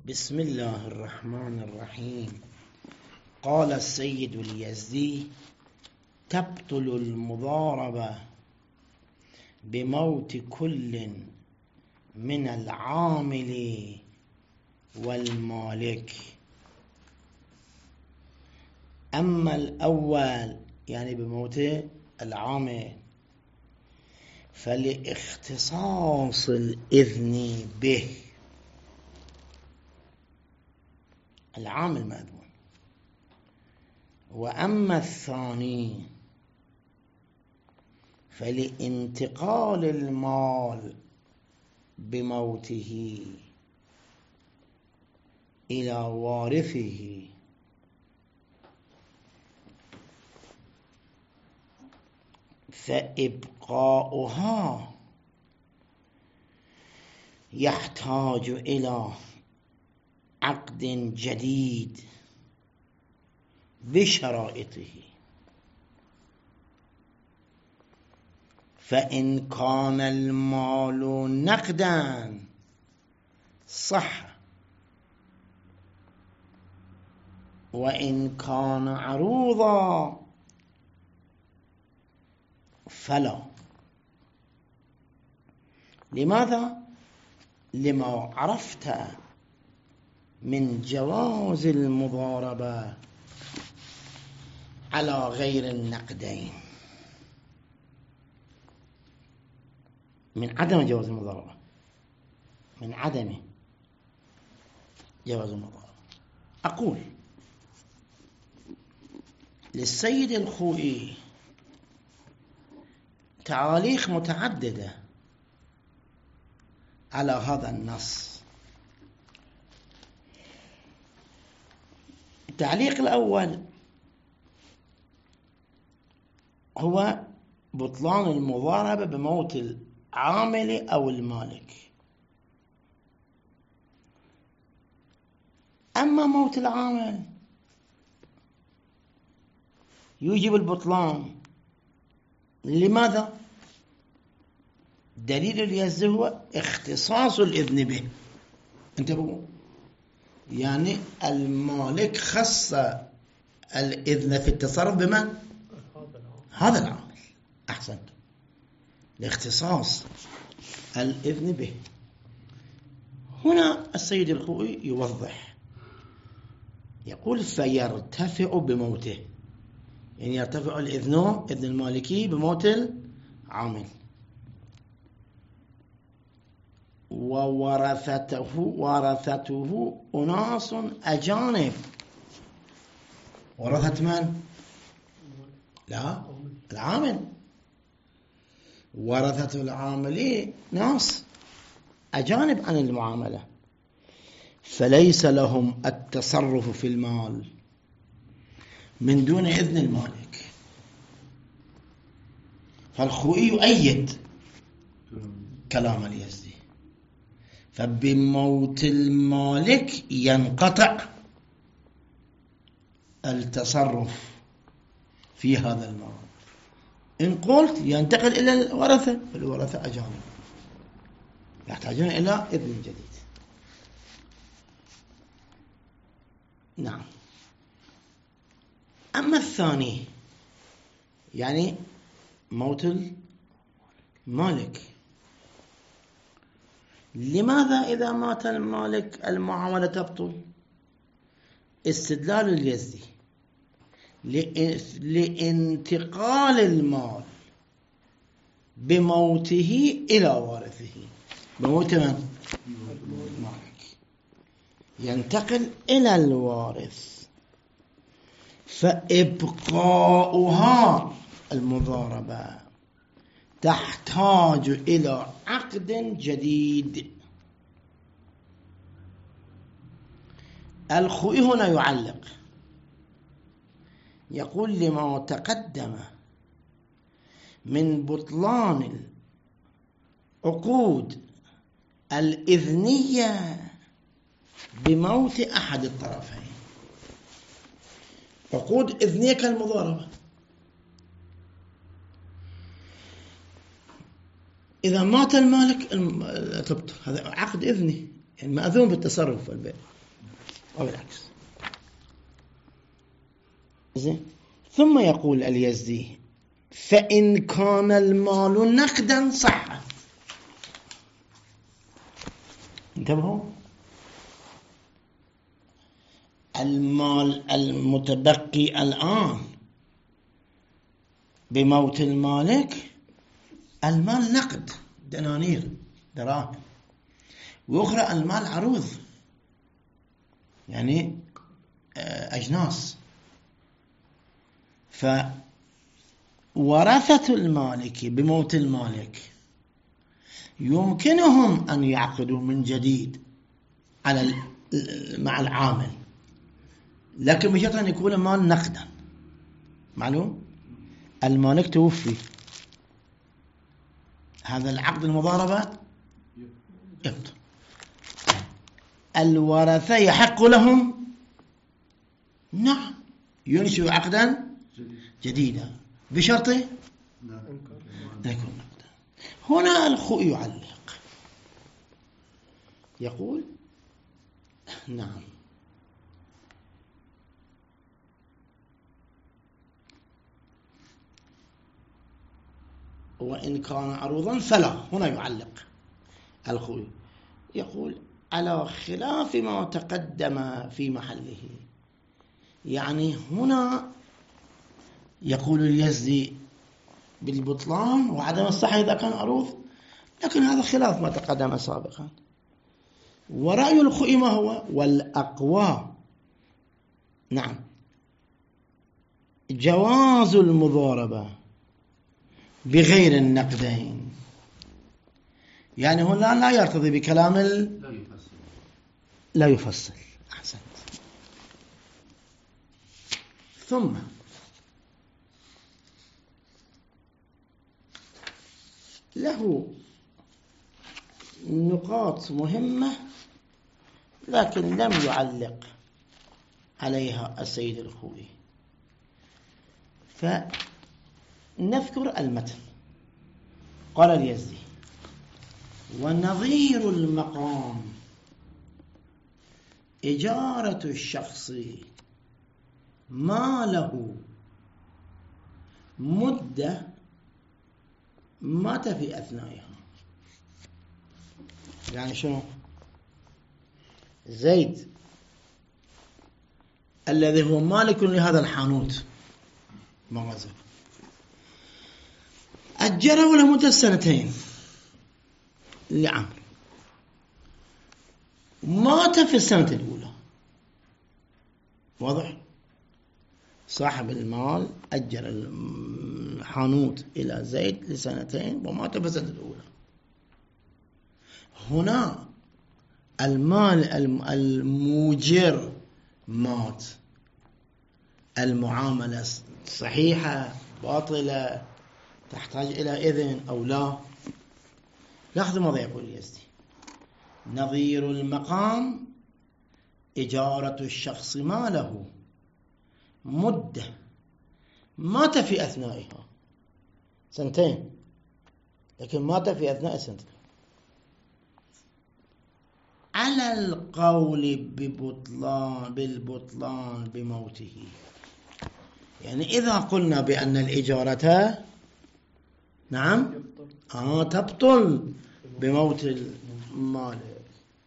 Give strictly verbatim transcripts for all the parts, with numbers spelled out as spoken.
بسم الله الرحمن الرحيم. قال السيد اليزدي: تبطل المضاربة بموت كل من العامل والمالك. أما الأول يعني بموت العامل فلاختصاص الإذن به، العامل مأذون. وأما الثاني فلانتقال المال بموته إلى وارثه، فإبقاؤها يحتاج إلى عقد جديد بشرائطه، فإن كان المال نقدا صح، وإن كان عروضا فلا. لماذا؟ لما عرفت من جواز المضاربة على غير النقدين، من عدم جواز المضاربة، من عدم جواز المضاربة. أقول للسيد الخوئي تعاليق متعددة على هذا النص. التعليق الأول هو بطلان المضاربة بموت العامل أو المالك. أما موت العامل يوجب البطلان. لماذا؟ دليل اليزدي هو اختصاص الإذن به. انتبهوا، يعني المالك خص الإذن في التصرف بمن؟ هذا العامل. أحسنت، لاختصاص الإذن به. هنا السيد الخوئي يوضح، يقول: فيرتفع بموته، يعني يرتفع الإذن إذن المالكي بموت العامل، وورثته ورثته أناس أجانب. ورثة من؟ لا، العامل. ورثة العامل ناس أجانب عن المعاملة، فليس لهم التصرف في المال من دون إذن المالك. فالخوئي يؤيد كلام اليزدي، فبموت المالك ينقطع التصرف في هذا المال. إن قلت ينتقل إلى الورثة، الورثة أجانب يحتاجون إلى إذن جديد. نعم. أما الثاني يعني موت المالك، لماذا إذا مات المالك المعاملة تبطل؟ استدلال اليزدي: لانتقال المال بموته إلى وارثه. بموت من؟ المالك ينتقل إلى الوارث، فإبقاؤها المضاربة تحتاج إلى عقد جديد. الخوئي هنا يعلق، يقول: لما تقدم من بطلان العقود الإذنية بموت أحد الطرفين. عقود إذنية كالمضاربة، إذا مات المالك تبطل، هذا عقد إذني يعني مأذون بالتصرف في البيع وبالعكس. زين. ثم يقول اليزدي فإن كان المال نقدا صح. انتبهوا، المال المتبقي الآن بموت المالك المال نقد، دنانير دراهم، وأخرى المال عروض يعني أجناس. فورثة المالك بموت المالك يمكنهم أن يعقدوا من جديد على مع العامل، لكن بشرط أن يكون المال نقدا. معلوم؟ المالك توفي، هذا العقد المضاربة يبطل. الورثة يحق لهم نعم ينشئ عقدا جديدا بشرط أن يكون نقدا. هنا الخوء يعلق يقول نعم وإن كان عروضا فلا. هنا يعلق الخوي يقول على خلاف ما تقدم في محله. يعني هنا يقول اليزدي بالبطلان وعدم الصحة إذا كان عروض، لكن هذا خلاف ما تقدم سابقا. ورأي الخوي ما هو؟ والأقوى نعم جواز المضاربة بغير النقدين. يعني هنا لا يرتضي بكلام ال... لا يفصل لا يفصل. أحسنت. ثم له نقاط مهمة لكن لم يعلق عليها السيد الخوي، فنذكر المتن. قال اليزدي ونظير المقام إجارة الشخص ما له مدة مات في أثنائها. يعني شنو؟ زيد الذي هو مالك لهذا الحانوت مغازل أجره لمدة سنتين لعمل، مات في السنة الأولى. واضح؟ صاحب المال أجر الحانوت إلى زيد لسنتين ومات في السنة الأولى. هنا المال الموجر مات، المعاملة صحيحة باطلة تحتاج إلى إذن أو لا. لاحظوا ماذا يقول اليزدي. نظير المقام إجارة الشخص ما له مدة مات في أثنائها سنتين، لكن مات في أثناء سنتين على القول ببطلان بالبطلان بموته. يعني إذا قلنا بأن الإجارة نعم آه تبطل بموت المالك،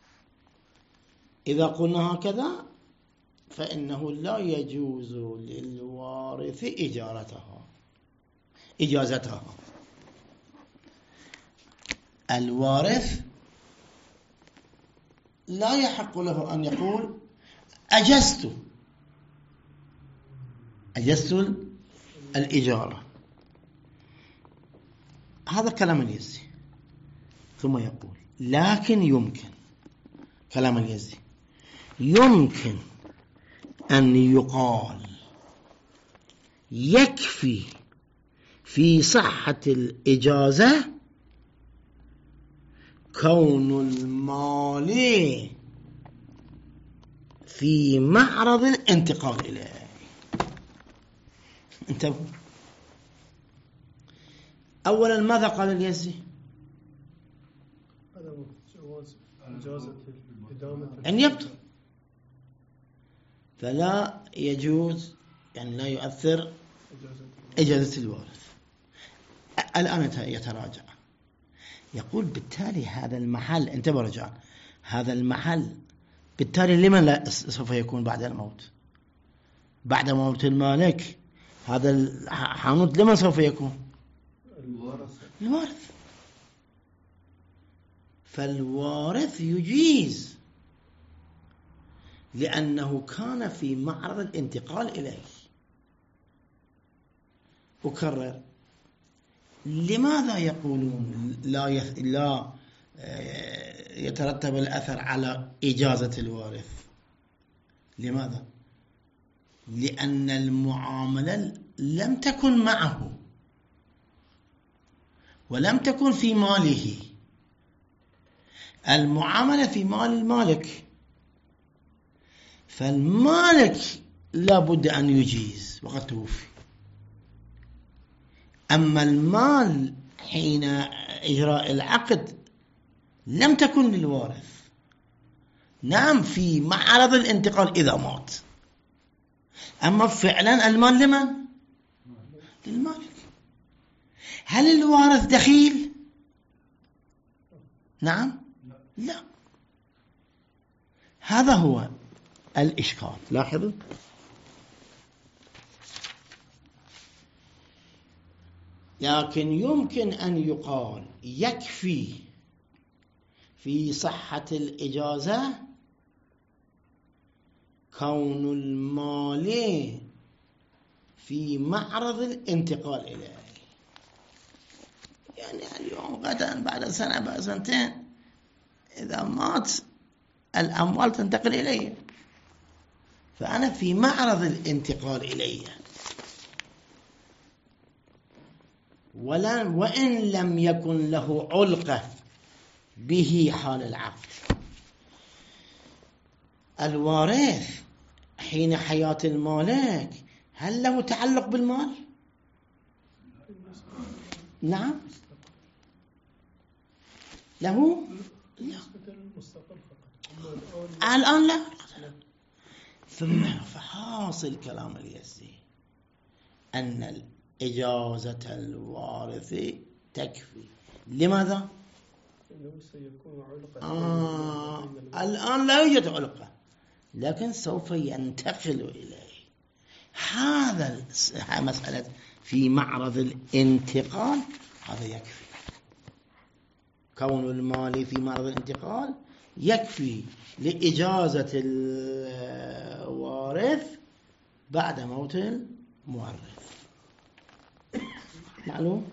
إذا قلنا هكذا فإنه لا يجوز للوارث إجارتها إجازتها. الوارث لا يحق له أن يقول أجزت أجزت الإجارة. هذا كلام اليزدي. ثم يقول لكن يمكن، كلام اليزدي، يمكن أن يقال يكفي في صحة الإجازة كون المال في معرض الانتقال إليه. انتبهوا. أولا ماذا قال اليزدي؟ جواز إجازة أن يبطل، فلا يجوز يعني لا يؤثر إجازة الوارث. الآن يتراجع، يقول بالتالي هذا المحل، انتبه رجعا، هذا المحل بالتالي لمن لا سوف يكون بعد الموت؟ بعد موت المالك هذا الحانوت لمن سوف يكون؟ الوارث. الوارث. فالوارث يجيز لأنه كان في معرض الانتقال إليه. أكرر، لماذا يقولون لا لا يترتب الأثر على إجازة الوارث؟ لماذا؟ لأن المعاملة لم تكن معه ولم تكن في ماله، المعاملة في مال المالك، فالمالك لا بد أن يجيز وقد توفي. أما المال حين إجراء العقد لم تكن للوارث، نعم في معرض الانتقال إذا مات، أما فعلا المال لمن؟ للمالك. هل الوارث دخيل؟ نعم لا. هذا هو الإشكال. لاحظوا، لكن يمكن أن يقال يكفي في صحة الإجازة كون المال في معرض الانتقال إليه، يعني اليوم غدا بعد سنة بعد سنتين إذا مات الأموال تنتقل إليه، فأنا في معرض الانتقال إليه، وإن لم يكن له علقة به حال العقد. الوارث حين حياة المالك هل له تعلق بالمال؟ نعم له؟ لا. الآن لا. ثم فحاصل كلام اليزي أن إجازة الوارث تكفي. لماذا؟ آه الآن لا يوجد علقة، لكن سوف ينتقل إليه. هذا مسألة في معرض الانتقال، هذا يكفي. كون المال في معرض الانتقال يكفي لإجازة الوارث بعد موت المورث. معلوم؟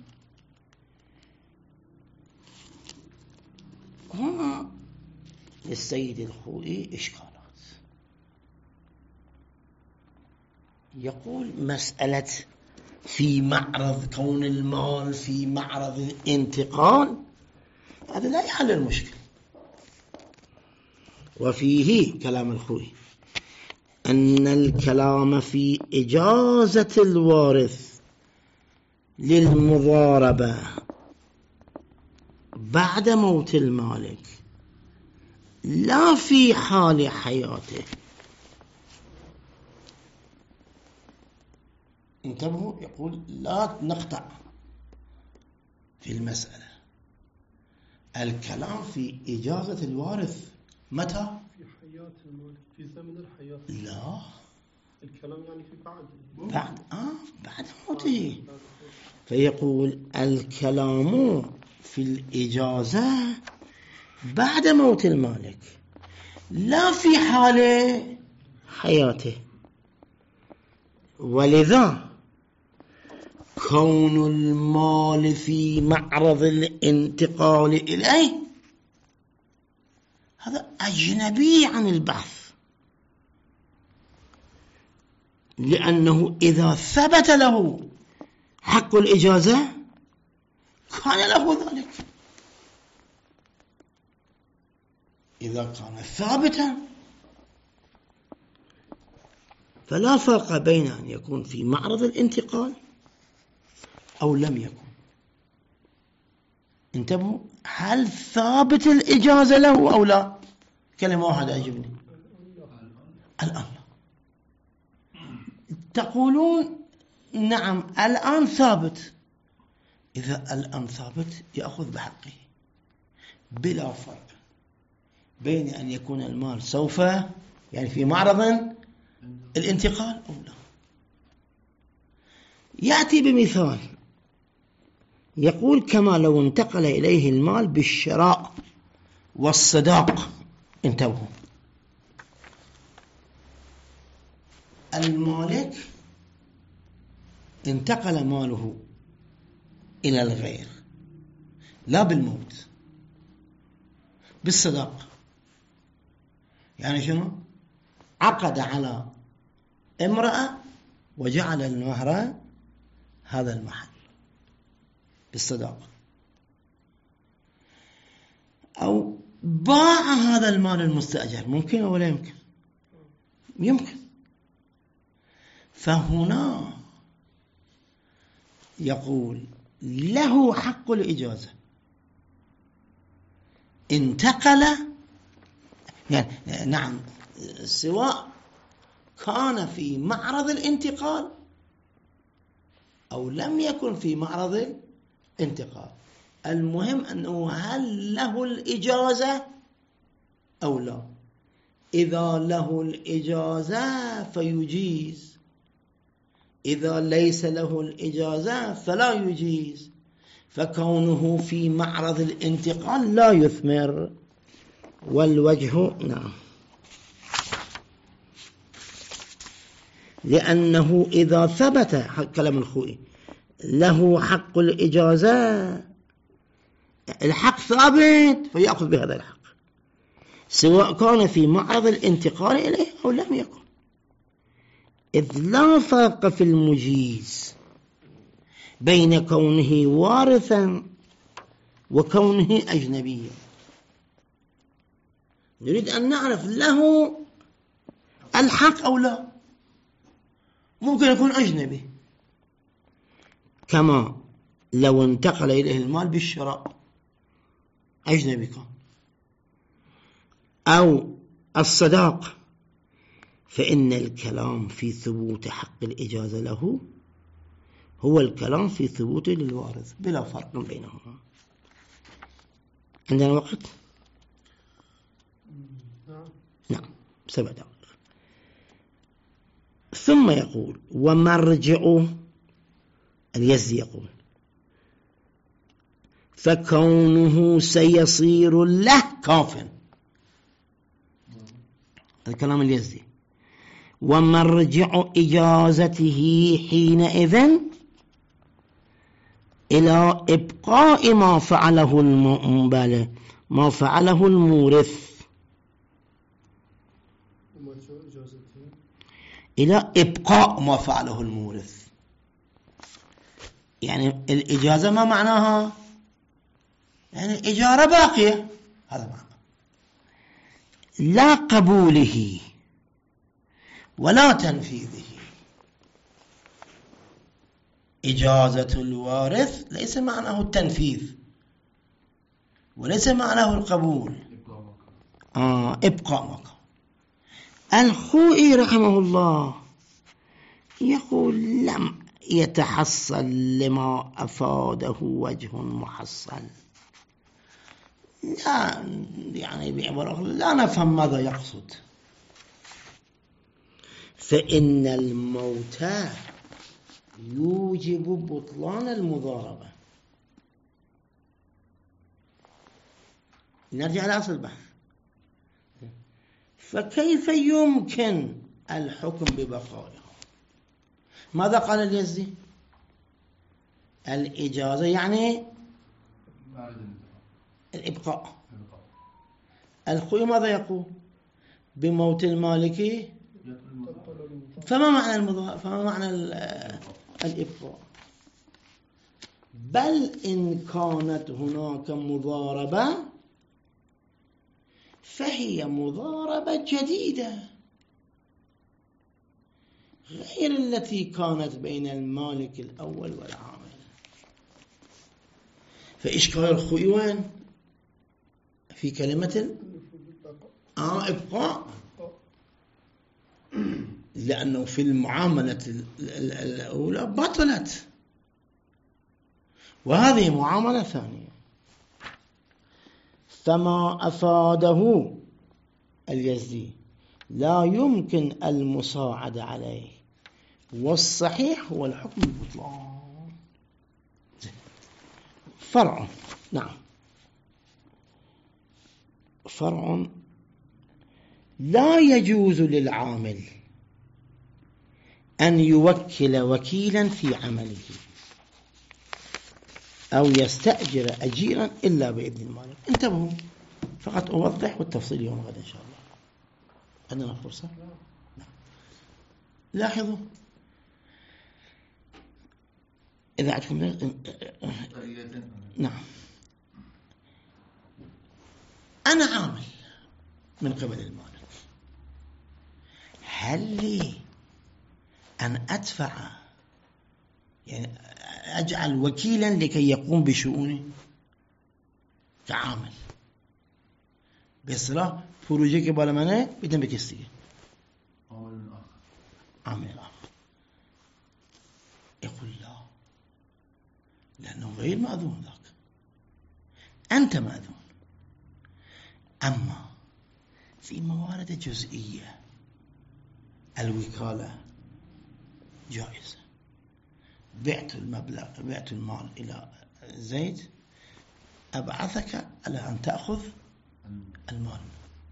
هنا للسيد الخوئي إشكالات. يقول مسألة في معرض كون المال في معرض الانتقال هذا لا يحل المشكلة. وفيه كلام الخوئي أن الكلام في إجازة الوارث للمضاربة بعد موت المالك لا في حال حياته. انتبهوا، يقول لا نقطع في المسألة. الكلام في إجازة الوارث متى؟ في حياة المالك، في زمن الحياة. لا، الكلام يعني في بعد بعد آه بعد موته. فيقول الكلام في الإجازة بعد موت المالك لا في حال حياته، ولذا كون المال في معرض الانتقال إليه هذا أجنبي عن البحث، لأنه إذا ثبت له حق الإجازة كان له ذلك. إذا كان ثابتا فلا فرق بين أن يكون في معرض الانتقال أو لم يكن. انتبهوا، هل ثابت الإجازة له أو لا؟ كلمة واحدة أجبني. الآن تقولون نعم الآن ثابت. إذا الآن ثابت يأخذ بحقه بلا فرق بين أن يكون المال سوف يعني في معرض الانتقال أو لا. يأتي بمثال يقول كما لو انتقل إليه المال بالشراء والصداق. انتبهوا، المالك انتقل ماله إلى الغير لا بالموت، بالصداق. يعني شنو؟ عقد على امرأة وجعل المهر هذا المحل بالصداق، أو باع هذا المال المستأجر. ممكن ولا يمكن؟ يمكن. فهنا يقول له حق الإجازة. انتقل يعني نعم، سواء كان في معرض الانتقال أو لم يكن في معرض الانتقال، المهم أنه هل له الإجازة أو لا. إذا له الإجازة فيجيز، إذا ليس له الإجازة فلا يجيز. فكونه في معرض الانتقال لا يثمر. والوجه نعم، لأنه إذا ثبت كلام الخوئي له حق الإجازة، الحق ثابت فيأخذ بهذا الحق سواء كان في معرض الانتقال إليه أو لم يكن، إذ لا فرق في المجيز بين كونه وارثا وكونه أجنبيا. نريد أن نعرف له الحق أو لا. ممكن يكون أجنبي كما لو انتقل إليه المال بالشراء، أجنبي كان، أو الصداق، فإن الكلام في ثبوت حق الإجازة له هو الكلام في ثبوته للوارث بلا فرق بينهما. عندنا وقت؟ نعم، سبع دقائق. ثم يقول ومرجع اليزي يقول فكونه سيصير له كاف. الكلام اليزي. ومرجع إجازته حينئذ إلى إبقاء ما فعله المؤمن ما فعله المورث، إلى إبقاء ما فعله المورث. يعني الإجازة ما معناها؟ يعني إجارة باقية، هذا معنى. لا قبوله ولا تنفيذه. إجازة الوارث ليس معناه التنفيذ وليس معناه القبول. آه إبقاء مكان. الخوئي رحمه الله يقول لم يتحصل لما أفاده وجه محصل. لا يعني بعبارة لا نفهم ماذا يقصد. فإن الموت يوجب بطلان المضاربة. نرجع لأصل البحث. فكيف يمكن الحكم ببقائها؟ ماذا قال اليزي؟ الإجازة يعني الإبقاء. الخوئي ماذا يقول؟ بموت المالك. فما معنى المضاربة؟ فما معنى الإبقاء؟ بل إن كانت هناك مضاربة فهي مضاربة جديدة غير التي كانت بين المالك الأول والعامل. فإشكال الخوئي وين؟ في كلمة آه إبقاء، لأنه في المعاملة الأولى بطلت، وهذه معاملة ثانية. فما أفاده اليزدي لا يمكن المساعدة عليه، والصحيح هو الحكم بالبطلان. فرع، نعم، فرع: لا يجوز للعامل أن يوكل وكيلا في عمله أو يستأجر أجيرا إلا بإذن المالك. انتبهوا، فقط أوضح والتفصيل يوم غد إن شاء الله. عندنا فرصة؟ لاحظوا، إذا عندكم نعم، أنا عامل من قبل المالك، هل لي أن أدفع، يعني أجعل وكيلا لكي يقوم بشؤوني كعامل بإصلاح بروجيك بالمانه بدون بكستيه عامل آخر عامل آخر؟ يقول لا، لأنه غير مأذون ذاك، أنت مأذون. أما في موارد جزئية الوكالة جائزة. بعت المبلغ، بعت المال إلى زيد، أبعثك على أن تأخذ المال،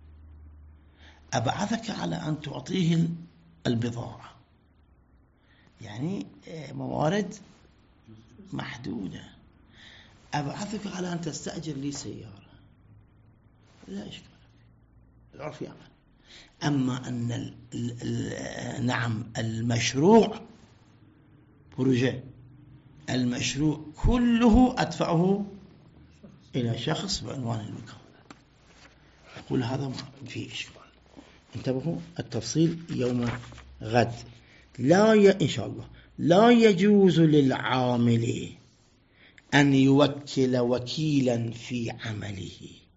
أبعثك على أن تعطيه البضاعة، يعني موارد محدودة. أبعثك على أن تستأجر لي سيارة، لا إشكال، العرف يعمل. أما أن ال ال نعم المشروع بروجي، المشروع كله أدفعه إلى شخص بعنوان الوكالة، أقول هذا ما فيه إشكال. انتبهوا، التفصيل يوم غد. لا ي... إن شاء الله لا يجوز للعامل أن يوكل وكيلا في عمله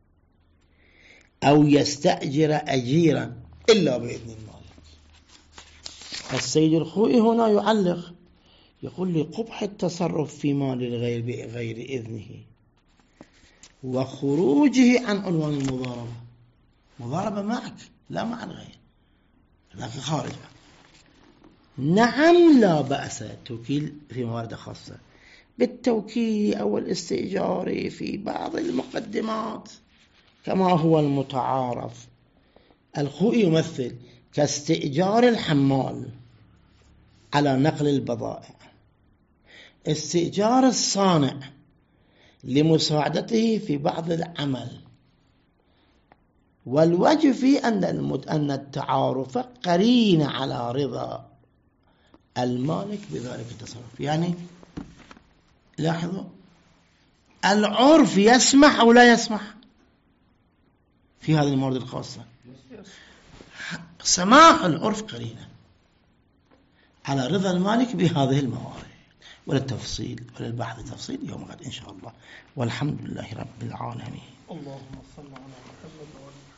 أو يستأجر أجيرا إلا بإذن المالك. السيد الخوئي هنا يعلق، يقول لي قبح التصرف في مال الغير بغير إذنه وخروجه عن عنوان المضاربة. مضاربة معك لا مع الغير، لكن خارج. نعم لا بأس توكيل في موارد خاصة بالتوكيل أو الاستئجار في بعض المقدمات كما هو المتعارف. الخوئي يمثل كاستئجار الحمال على نقل البضائع، استئجار الصانع لمساعدته في بعض العمل، والوجه في أن أن التعارف قرين على رضا المالك بذلك التصرف. يعني لاحظوا، العرف يسمح أو لا يسمح في هذه الموارد الخاصة. سماح العرف قرينة على رضا المالك بهذه الموارد. وللتفصيل وللبحث تفصيل يوم غد إن شاء الله، والحمد لله رب العالمين. اللهم صل على محمد وعلى